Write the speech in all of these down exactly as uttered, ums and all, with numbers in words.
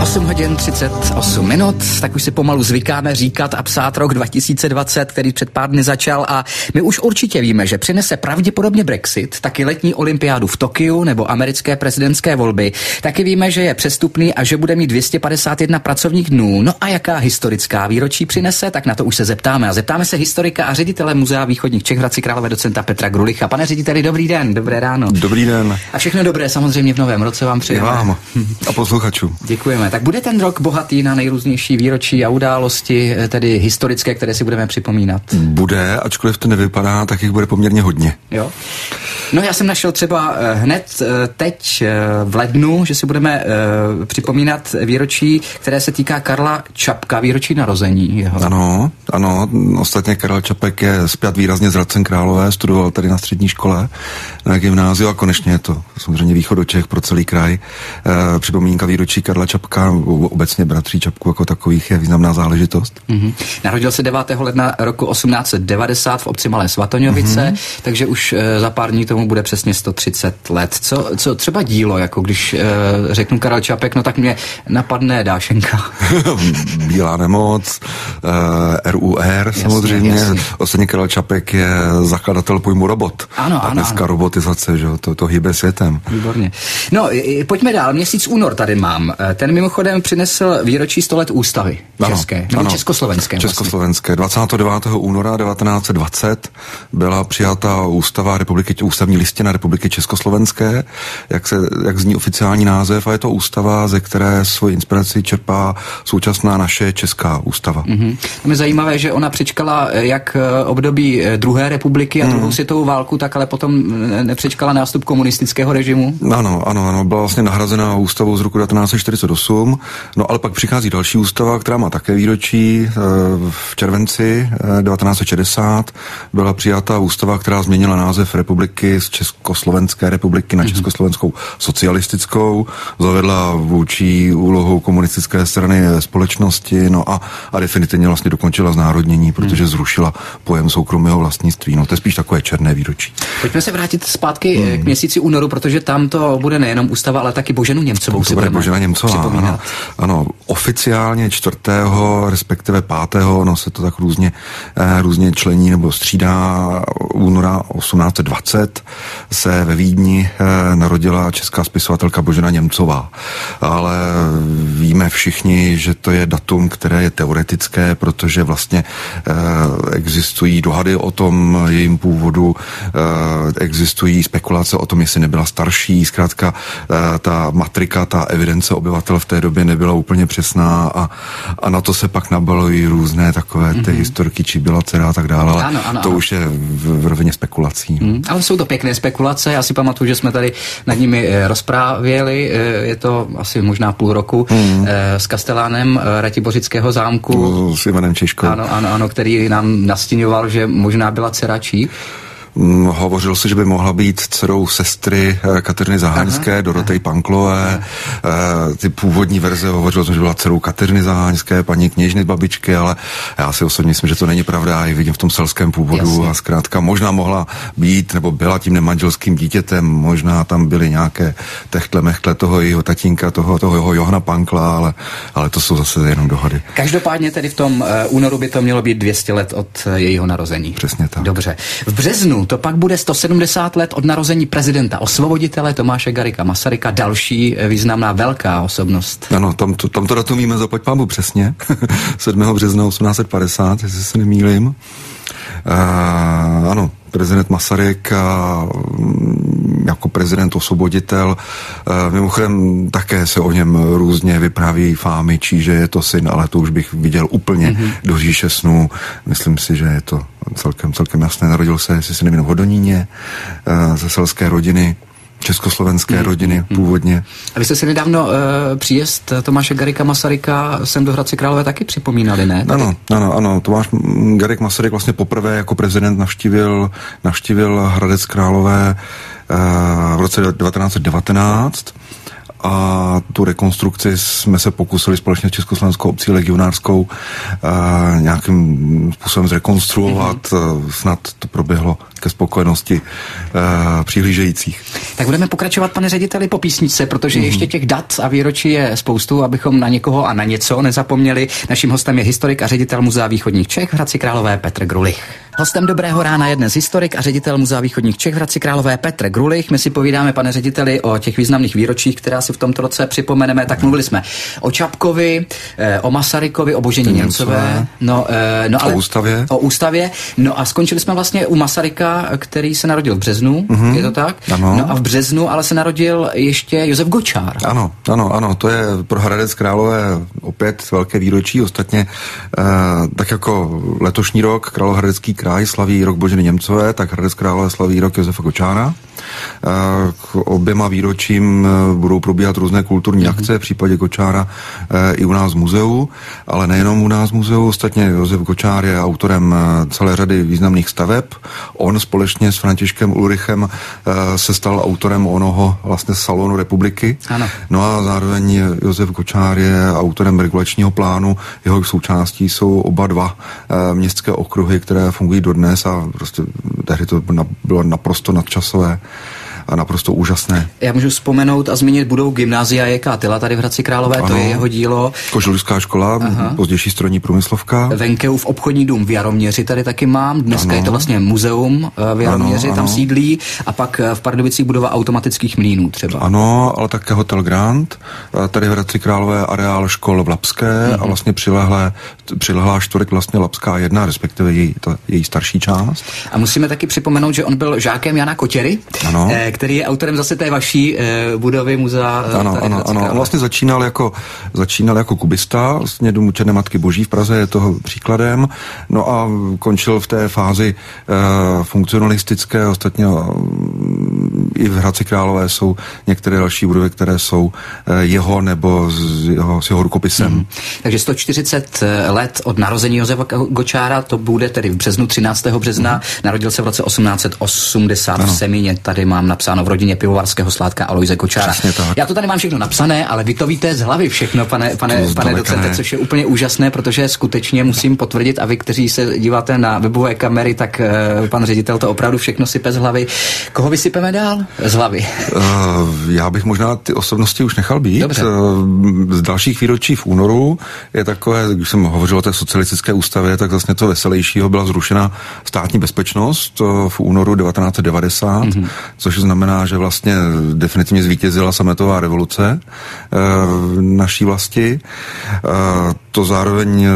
osm hodin třicet osm minut, tak už si pomalu zvykáme říkat a psát rok dva tisíce dvacet, který před pár dny začal, a my už určitě víme, že přinese pravděpodobně Brexit, taky letní olympiádu v Tokiu nebo americké prezidentské volby. Taky víme, že je přestupný a že bude mít dvě stě padesát jedna pracovních dnů. No a jaká historická výročí přinese, tak na to už se zeptáme. A zeptáme se historika a ředitele Muzea východních Čech v Hradci Králové, docenta Petra Grulicha. Pane řediteli, dobrý den, dobré ráno. Dobrý den. A všechno dobré samozřejmě v novém roce vám přejeme. Vám a posluchačům. Děkujeme. Tak bude ten rok bohatý na nejrůznější výročí a události, tedy historické, které si budeme připomínat? Bude, ačkoliv to nevypadá, tak jich bude poměrně hodně. Jo. No já jsem našel třeba hned teď v lednu, že si budeme připomínat výročí, které se týká Karla Čapka, výročí narození jeho. Ano, ano, ostatně Karel Čapek je spjat výrazně s Hradcem Králové, studoval tady na střední škole, na gymnáziu a konečně je to samozřejmě Východočech pro celý kraj. E, připomínka výročí Karla Čapka, obecně bratří Čapků jako takových, je významná záležitost. Mm-hmm. Narodil se devátého ledna roku osmnáct set devadesát v obci Malé Svatoňovice, mm-hmm. takže už e, za pár dní tomu bude přesně sto třicet let. Co, co třeba dílo, jako když e, řeknu Karel Čapek, no tak mě napadne Dášenka. Bílá nemoc, e, R U R jasně, samozřejmě. Jasně. Ostatně Karel Čapek je zakladatel pojmu robot. Ano, a ano, dneska ano. robotizace, že to, to hýbe světem. Výborně. No, pojďme dál. Měsíc únor tady mám. Ten mimochodem přinesl výročí sto let ústavy ano, české, nebo ano, československé. Československé. Vlastně. dvacátého devátého února devatenáct set dvacet byla přijata ústava republiky, ústavní listina Republiky Československé, jak, se, jak zní oficiální název, a je to ústava, ze které svoji inspiraci čerpá současná naše česká ústava. Mm-hmm. To je zajímavé, že ona přečkala jak období druhé republiky a druhou mm. světovou válku, tak ale potom nepřečkala nástup komunistického režimu. Ano, ano, ano, byla vlastně nahrazená ústavou z roku devatenáct set čtyřicet osm, no ale pak přichází další ústava, která má také výročí. V červenci devatenáct set šedesát byla přijata ústava, která změnila název republiky z Československé republiky na Československou socialistickou, zavedla vůči úlohu komunistické strany společnosti, no a, a definitivně vlastně dokončila znárodnění, protože zrušila pojem soukromého vlastnictví. No to je spíš takové černé výročí. Pojďme se vrátit zpátky hmm. k měsíci únoru, protože tam to bude nejenom ústava, ale taky Boženu Němcovou. To bude Božena Němcová, ano, ano. Oficiálně čtvrtého, respektive pátého, no se to tak různě, eh, různě člení nebo střídá, února osmnáct set dvacet se ve Vídni eh, narodila česká spisovatelka Božena Němcová. Ale víme všichni, že to je datum, které je teoretické, protože vlastně eh, existují dohady o tom jejím původu, eh, existují spekulace o tom, jestli nebyla starší, zkrátka eh, ta matrika, ta evidence obyvatel v té době nebyla úplně přesná a, a na to se pak nabalují různé takové ty mm-hmm. historky, či byla dcera a tak dále, ale ano, ano, to ano. už je v, v rovině spekulací. Mm, ale jsou to pěkné spekulace, já si pamatuju, že jsme tady nad nimi rozprávěli, je to asi možná půl roku mm. s kastelánem Ratibořického zámku. S Ivanem Češkou. Ano, ano, ano, který nám nastíňoval, že možná byla dcera čí? Hovořil se, že by mohla být dcerou sestry Kateřiny Zaháňské, Dorotej Panklové. Aha. Ty původní verze hovořil, že byla dcerou Kateřiny Zaháňské, paní kněžny babičky, ale já si osobně myslím, že to není pravda. Já ji vidím v tom selském původu. Jasně. A zkrátka možná mohla být, nebo byla tím nemanželským dítětem, možná tam byly nějaké techtle mechtle toho jeho tatínka, toho, toho jeho Johana Pankla, ale, ale to jsou zase jenom dohody. Každopádně tedy v tom uh, únoru by to mělo být dvě stě let od uh, jejího narození. Přesně tak. Dobře. V březnu to pak bude sto sedmdesát let od narození prezidenta osvoboditele Tomáše Garrigua Masaryka, další významná velká osobnost. Ano, tam to, tam to datum víme zaplať pámbu přesně. sedmého března osmnáct set padesát, jestli se nemýlím. Uh, ano, prezident Masaryk a, jako prezident osvoboditel. Uh, mimochodem také se o něm různě vypráví fámy, či že je to syn, ale to už bych viděl úplně mm-hmm. do říše snů. Myslím si, že je to celkem, celkem jasné. Narodil se, jestli se nevím, v Hodoníně, uh, ze selské rodiny, československé mm. rodiny původně. A vy jste si nedávno uh, příjezd Tomáše Garrigua Masaryka sem do Hradce Králové taky připomínali, ne? Ano, ano, ano. Tomáš Garrigue Masaryk vlastně poprvé jako prezident navštívil, navštívil Hradec Králové uh, v roce devatenáct set devatenáct a tu rekonstrukci jsme se pokusili společně s Československou obcí legionářskou uh, nějakým způsobem zrekonstruovat. Mm-hmm. Snad to proběhlo ke spokojenosti uh, přihlížejících. Tak budeme pokračovat, pane řediteli, po písničce, protože mm-hmm. ještě těch dat a výročí je spoustu, abychom na někoho a na něco nezapomněli. Naším hostem je historik a ředitel Muzea východních Čech v Hradci Králové Petr Grulich. Hostem Dobrého rána je dnes historik a ředitel Muzea východních Čech v Hradci Králové Petr Grulich. My si povídáme, pane řediteli, o těch významných výročích, která si v tomto roce připomeneme. Tak mluvili jsme o Čapkovi, o Masarykovi, o Boženě Němcové, no, no ale o ústavě. O ústavě. No a skončili jsme vlastně u Masaryka, který se narodil v březnu, mm-hmm. je to tak? Ano. No a v březnu ale se narodil ještě Josef Gočár. Ano, ano, ano, to je pro Hradec Králové opět velké výročí. Ostatně eh, tak jako letošní rok Královéhradecký kraj slaví rok Boženy Němcové, tak Hradec Králové slaví rok Josefa Gočára. K oběma výročím budou probíhat různé kulturní mm-hmm. akce, v případě Gočára i u nás v muzeu, ale nejenom u nás v muzeu. Ostatně Josef Gočár je autorem celé řady významných staveb. On společně s Františkem Ulrichem se stal autorem onoho vlastně salonu republiky. Ano. No a zároveň Josef Gočár je autorem regulačního plánu. Jeho součástí jsou oba dva městské okruhy, které fungují dodnes a prostě tehdy to bylo naprosto nadčasové a naprosto úžasné. Já můžu vzpomenout a zmínit budou gymnázia J K Tyla tady v Hradci Králové, ano, to je jeho dílo. Koželužská škola, aha, pozdější strojní průmyslovka. Venkeův obchodní dům v Jaroměři tady taky mám, dneska ano. je to vlastně muzeum v Jaroměři, ano, tam ano. sídlí, a pak v Pardubicích budova automatických mlýnů třeba. Ano, ale také Hotel Grand, tady v Hradci Králové areál škol v Lapské mhm. a vlastně přilehlé, přilehlá čtvrť vlastně Lapská jedna, respektive její, ta, její starší část. A musíme taky připomenout, že on byl žákem Jana Kotěry, ano. který je autorem zase té vaší e, budovy muzea. Ano, ano, ano. On vlastně začínal jako, začínal jako kubista, vlastně Dům Černé Matky Boží v Praze je toho příkladem, no a končil v té fázi e, funkcionalistické, ostatně e, i v Hradci Králové jsou některé další budovy, které jsou e, jeho nebo s jeho, s jeho rukopisem. Hmm. Takže sto čtyřicet let od narození Josefa Gočára, to bude tedy v březnu, třináctého března, hmm. narodil se v roce osmnáct set osmdesát ano. v Semíně, tady mám napsáno v rodině pivovarského sládka Alojze Gočára. Já to tady mám všechno napsané, ale vy to víte z hlavy všechno, pane, pane, pane docente, což je úplně úžasné, protože skutečně musím potvrdit, a vy, kteří se díváte na webové kamery, tak uh, pan ředitel to opravdu všechno sype z hlavy. Koho vysypeme dál z hlavy? Uh, já bych možná ty osobnosti už nechal být. Dobře. Z dalších výročí v únoru je takové, když jsem hovořil o té socialistické ústavě, tak vlastně to veselějšího byla zrušena státní bezpečnost v únoru devatenáct set devadesát, mm-hmm. což znamená, že vlastně definitivně zvítězila sametová revoluce v naší vlasti. To zároveň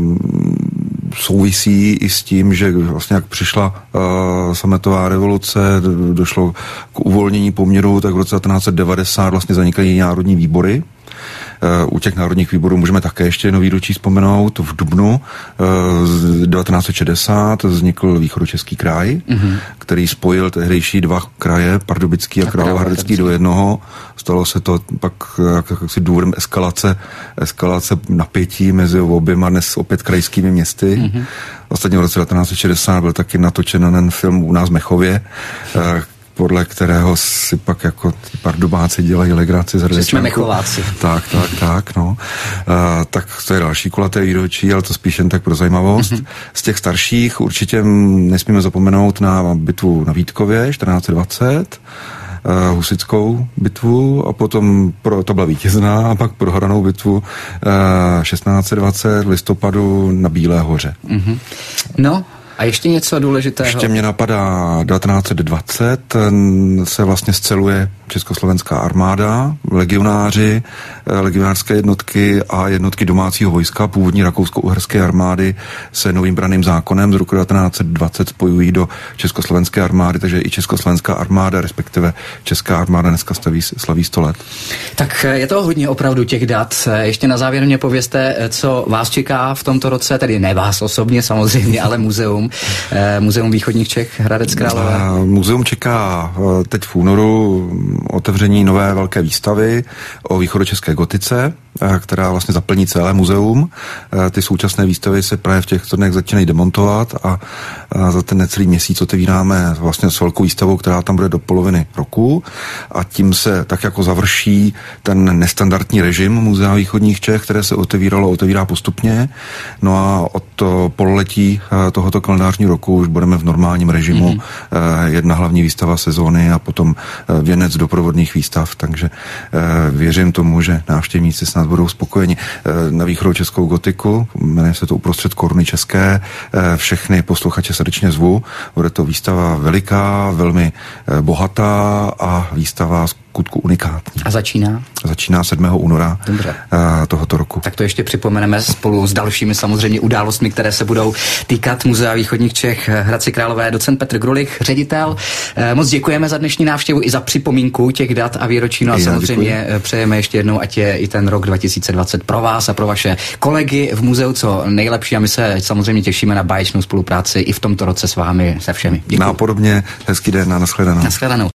souvisí i s tím, že vlastně jak přišla sametová revoluce, došlo k uvolnění poměru, tak v roce devatenáct set devadesát vlastně zanikaly národní výbory. U těch národních výborů můžeme také ještě jedno výročí vzpomenout. V dubnu devatenáct set šedesát vznikl Východočeský kraj, mm-hmm. který spojil tehdejší dva kraje, Pardubický a Královéhradecký, do jednoho. Stalo se to pak jaksi důvodem eskalace, eskalace napětí mezi oběma dnes opět krajskými městy. Mm-hmm. Ostatně v roce devatenáct set šedesát byl taky natočen ten film u nás v Mechově, podle kterého si pak jako ty Pardubáci dělají legraci z Hradečáku. Jsme Mechováci. Tak, tak, tak, no. Uh, tak to je další kulaté výročí, ale to spíš jen tak pro zajímavost. Mm-hmm. Z těch starších určitě nesmíme zapomenout na bitvu na Vítkově čtrnáct set dvacet, uh, husitskou bitvu, a potom pro, to byla vítězná, a pak prohranou bitvu uh, šestnáct set dvacet v listopadu na Bílé hoře. Mm-hmm. No, a ještě něco důležitého? Ještě mě napadá devatenáct set dvacet, se vlastně sceluje Československá armáda, legionáři, legionářské jednotky a jednotky domácího vojska, původní rakousko-uherské armády se novým branným zákonem z roku devatenáct set dvacet spojují do Československé armády, takže i Československá armáda, respektive Česká armáda dneska staví, slaví sto let. Tak je to hodně opravdu těch dat. Ještě na závěr mě povězte, co vás čeká v tomto roce, tedy ne vás osobně samozřejmě, ale muzeum. Muzeum východních Čech, Hradec Králové. Muzeum čeká teď v únoru otevření nové velké výstavy o východočeské gotice. která vlastně zaplní celé muzeum. Ty současné výstavy se právě v těchto dnech začínají demontovat a za ten necelý měsíc otevíráme vlastně s velkou výstavou, která tam bude do poloviny roku a tím se tak jako završí ten nestandardní režim Muzea východních Čech, které se otevíralo, otevírá postupně. No a od pololetí tohoto kalendářního roku už budeme v normálním režimu. Mm-hmm. Jedna hlavní výstava sezóny a potom věnec doprovodných výstav, takže věřím tomu, že návštěvníci s nás budou spokojeni. Na východočeskou gotiku, jmenuje se to Uprostřed koruny české, všechny posluchače srdečně zvu. Bude to výstava veliká, velmi bohatá a výstava skutku unikátní. A začíná? Začíná sedmého února Dobře. tohoto roku. Tak to ještě připomeneme spolu s dalšími samozřejmě událostmi, které se budou týkat Muzea východních Čech. Hradci Králové, docent Petr Grulich, ředitel. Moc děkujeme za dnešní návštěvu i za připomínku těch dat a výročí. No a samozřejmě děkuji. Přejeme ještě jednou, ať je i ten rok dva tisíce dvacet pro vás a pro vaše kolegy v muzeu co nejlepší a my se samozřejmě těšíme na báječnou spolupráci i v tomto roce s vámi se všemi. Děkuji. Nápodobně, hezký den, na nashledanou. Nashledanou.